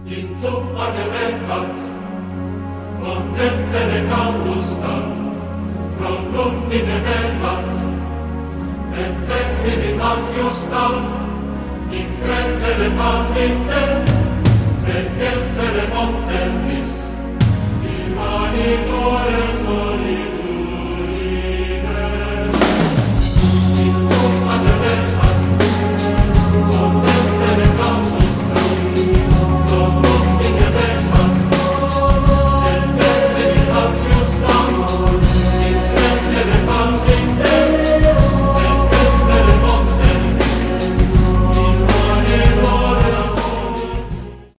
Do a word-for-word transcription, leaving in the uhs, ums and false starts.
in tu agerebat, mondettere callusta, pro lumine bebat, et termini magiusta, incredere pallite, et essere monterris, imanitor